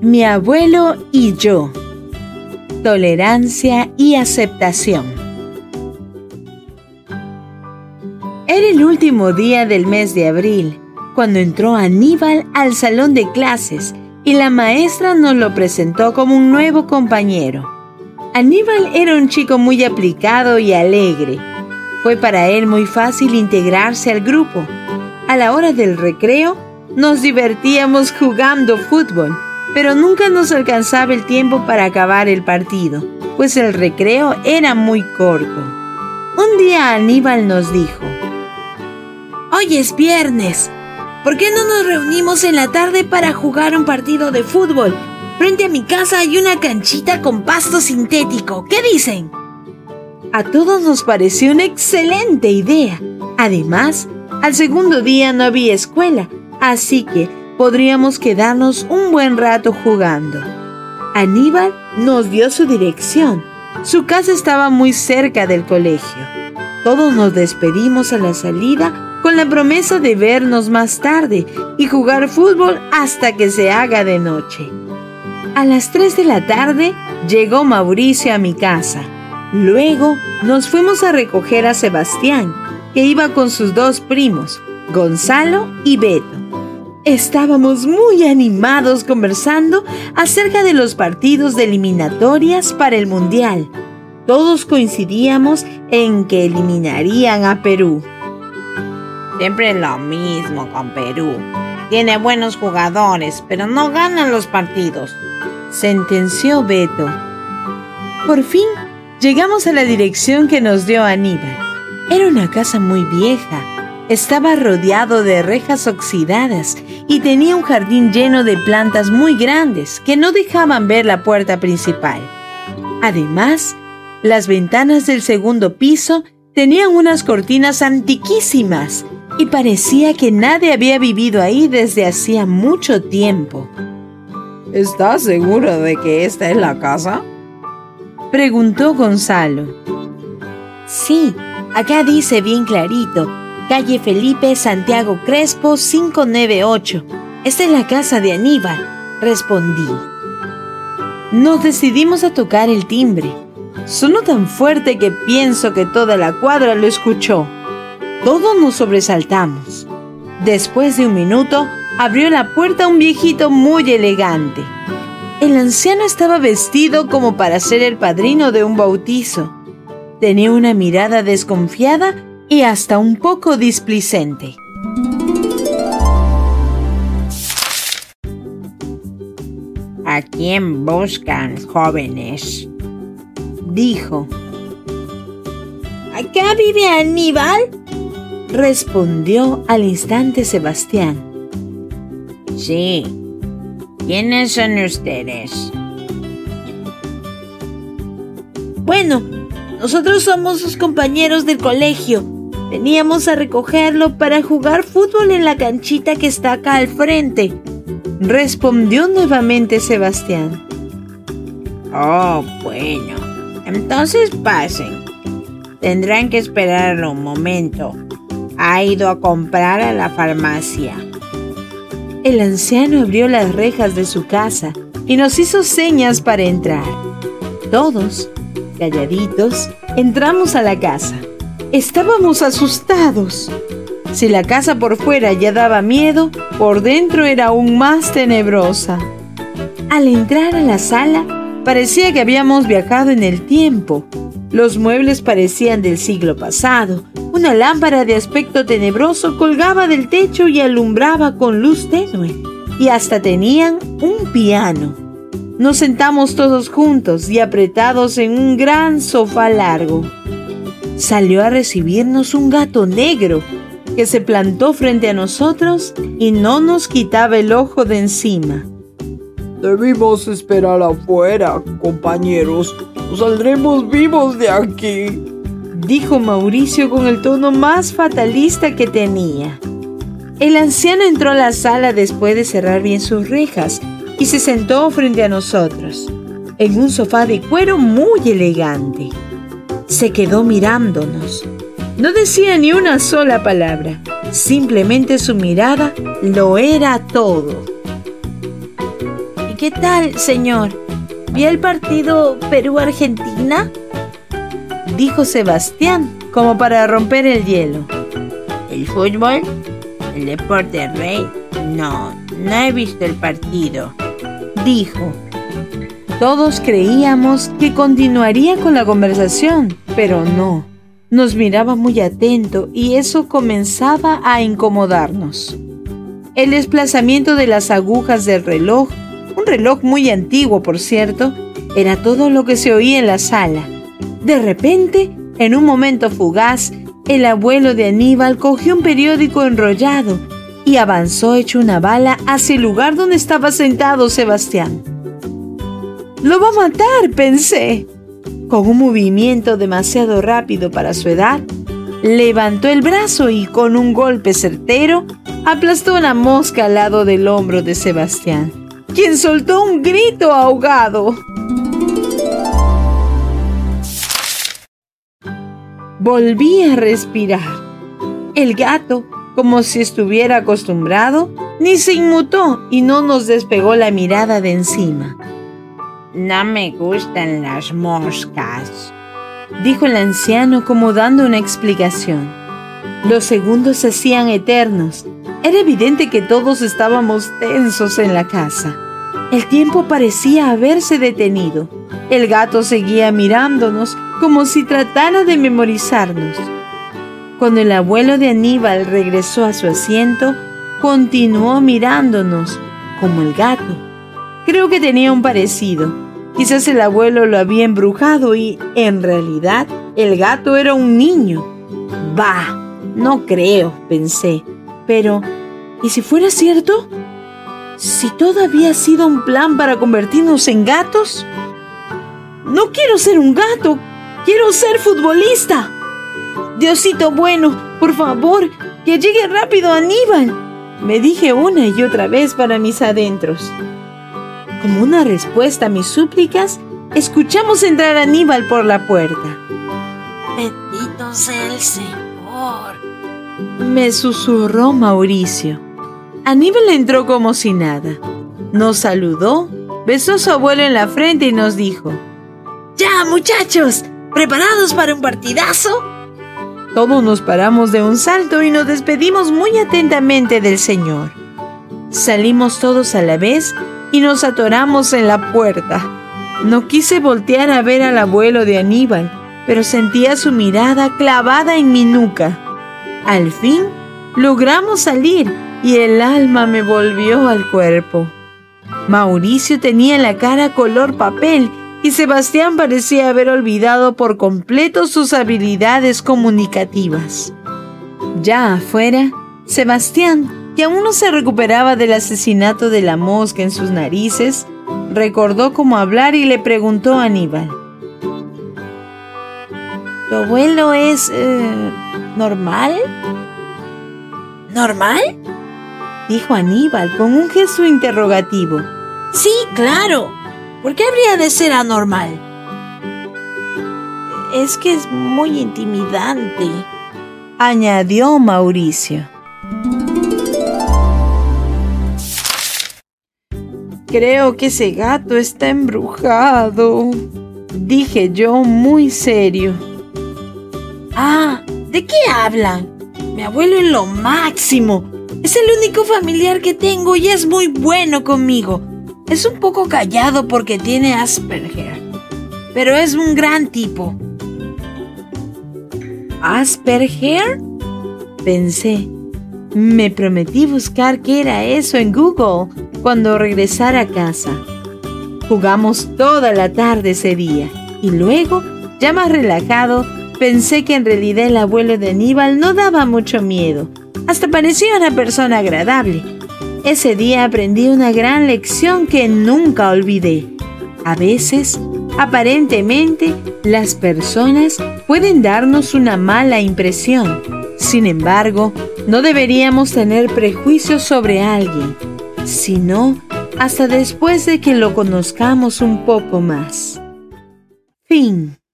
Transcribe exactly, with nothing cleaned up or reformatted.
Mi abuelo y yo. Tolerancia y aceptación. Era el último día del mes de abril, cuando entró Aníbal al salón de clases y la maestra nos lo presentó como un nuevo compañero. Aníbal era un chico muy aplicado y alegre. Fue para él muy fácil integrarse al grupo. A la hora del recreo, nos divertíamos jugando fútbol, pero nunca nos alcanzaba el tiempo para acabar el partido, pues el recreo era muy corto. Un día Aníbal nos dijo: «Hoy es viernes. ¿Por qué no nos reunimos en la tarde para jugar un partido de fútbol? Frente a mi casa hay una canchita con pasto sintético. ¿Qué dicen?». A todos nos pareció una excelente idea. Además, al segundo día no había escuela, así que podríamos quedarnos un buen rato jugando. Aníbal nos dio su dirección. Su casa estaba muy cerca del colegio. Todos nos despedimos a la salida con la promesa de vernos más tarde y jugar fútbol hasta que se haga de noche. A las tres de la tarde llegó Mauricio a mi casa. Luego nos fuimos a recoger a Sebastián, que iba con sus dos primos, Gonzalo y Beto. Estábamos muy animados conversando acerca de los partidos de eliminatorias para el Mundial. Todos coincidíamos en que eliminarían a Perú. Siempre es lo mismo con Perú. Tiene buenos jugadores, pero no ganan los partidos, sentenció Beto. Por fin llegamos a la dirección que nos dio Aníbal. Era una casa muy vieja. Estaba rodeado de rejas oxidadas y tenía un jardín lleno de plantas muy grandes que no dejaban ver la puerta principal. Además, las ventanas del segundo piso tenían unas cortinas antiquísimas y parecía que nadie había vivido ahí desde hacía mucho tiempo. ¿Estás seguro de que esta es la casa?, preguntó Gonzalo. Sí, acá dice bien clarito: calle Felipe Santiago Crespo quinientos noventa y ocho. Esta es la casa de Aníbal, respondí. Nos decidimos a tocar el timbre. Sonó tan fuerte que pienso que toda la cuadra lo escuchó. Todos nos sobresaltamos. Después de un minuto, abrió la puerta un viejito muy elegante. El anciano estaba vestido como para ser el padrino de un bautizo. Tenía una mirada desconfiada y hasta un poco displicente. ¿A quién buscan, jóvenes?, dijo. ¿Acá vive Aníbal?, respondió al instante Sebastián. Sí. ¿Quiénes son ustedes? Bueno, nosotros somos sus compañeros del colegio. Veníamos a recogerlo para jugar fútbol en la canchita que está acá al frente, respondió nuevamente Sebastián. Oh, bueno. Entonces pasen. Tendrán que esperar un momento. Ha ido a comprar a la farmacia. El anciano abrió las rejas de su casa y nos hizo señas para entrar. Todos, calladitos, entramos a la casa. Estábamos asustados. Si la casa por fuera ya daba miedo, por dentro era aún más tenebrosa. Al entrar a la sala, parecía que habíamos viajado en el tiempo. Los muebles parecían del siglo pasado. Una lámpara de aspecto tenebroso colgaba del techo y alumbraba con luz tenue. Y hasta tenían un piano. Nos sentamos todos juntos y apretados en un gran sofá largo. Salió a recibirnos un gato negro que se plantó frente a nosotros y no nos quitaba el ojo de encima. Debimos esperar afuera, compañeros. Nos saldremos vivos de aquí, dijo Mauricio con el tono más fatalista que tenía. El anciano entró a la sala después de cerrar bien sus rejas y se sentó frente a nosotros, en un sofá de cuero muy elegante. Se quedó mirándonos. No decía ni una sola palabra. Simplemente su mirada lo era todo. ¿Y ¿Qué tal, señor? ¿Vio el partido Perú-Argentina?, dijo Sebastián, como para romper el hielo. ¿El fútbol? ¿El deporte rey? No, no he visto el partido, dijo. Todos creíamos que continuaría con la conversación, pero no. Nos miraba muy atento y eso comenzaba a incomodarnos. El desplazamiento de las agujas del reloj, un reloj muy antiguo por cierto, era todo lo que se oía en la sala. De repente, en un momento fugaz, el abuelo de Aníbal cogió un periódico enrollado y avanzó hecho una bala hacia el lugar donde estaba sentado Sebastián. ¡Lo va a matar!, pensé. Con un movimiento demasiado rápido para su edad, levantó el brazo y con un golpe certero aplastó una mosca al lado del hombro de Sebastián, quien soltó un grito ahogado. Volví a respirar. El gato, como si estuviera acostumbrado, ni se inmutó y no nos despegó la mirada de encima. No me gustan las moscas, dijo el anciano como dando una explicación. Los segundos se hacían eternos. Era evidente que todos estábamos tensos en la casa. El tiempo parecía haberse detenido. El gato seguía mirándonos como si tratara de memorizarnos. Cuando el abuelo de Aníbal regresó a su asiento, continuó mirándonos como el gato. Creo que tenía un parecido. Quizás el abuelo lo había embrujado y, en realidad, el gato era un niño. Bah, no creo, pensé. Pero, ¿y si fuera cierto? ¿Si todo había sido un plan para convertirnos en gatos? No quiero ser un gato, quiero ser futbolista. Diosito bueno, por favor, que llegue rápido Aníbal, me dije una y otra vez para mis adentros. Como una respuesta a mis súplicas, escuchamos entrar a Aníbal por la puerta. Bendito sea el Señor, me susurró Mauricio. Aníbal entró como si nada. Nos saludó, besó a su abuelo en la frente y nos dijo: ¡Ya, muchachos! ¿Preparados para un partidazo? Todos nos paramos de un salto y nos despedimos muy atentamente del señor. Salimos todos a la vez y nos atoramos en la puerta. No quise voltear a ver al abuelo de Aníbal, pero sentía su mirada clavada en mi nuca. Al fin, logramos salir y el alma me volvió al cuerpo. Mauricio tenía la cara color papel y Sebastián parecía haber olvidado por completo sus habilidades comunicativas. Ya afuera, Sebastián, que aún no se recuperaba del asesinato de la mosca en sus narices, recordó cómo hablar y le preguntó a Aníbal: ¿Tu abuelo es eh, normal? ¿Normal?, dijo Aníbal con un gesto interrogativo. Sí, claro. ¿Por qué habría de ser anormal? Es que es muy intimidante, añadió Mauricio. Creo que ese gato está embrujado, dije yo muy serio. Ah, ¿de qué hablan? Mi abuelo es lo máximo. Es el único familiar que tengo y es muy bueno conmigo. Es un poco callado porque tiene Asperger, pero es un gran tipo. ¿Asperger?, pensé. Me prometí buscar qué era eso en Google cuando regresara a casa. Jugamos toda la tarde ese día y luego, ya más relajado, pensé que en realidad el abuelo de Aníbal no daba mucho miedo. Hasta parecía una persona agradable. Ese día aprendí una gran lección que nunca olvidé. A veces, aparentemente, las personas pueden darnos una mala impresión. Sin embargo, no deberíamos tener prejuicios sobre alguien, sino hasta después de que lo conozcamos un poco más. Fin.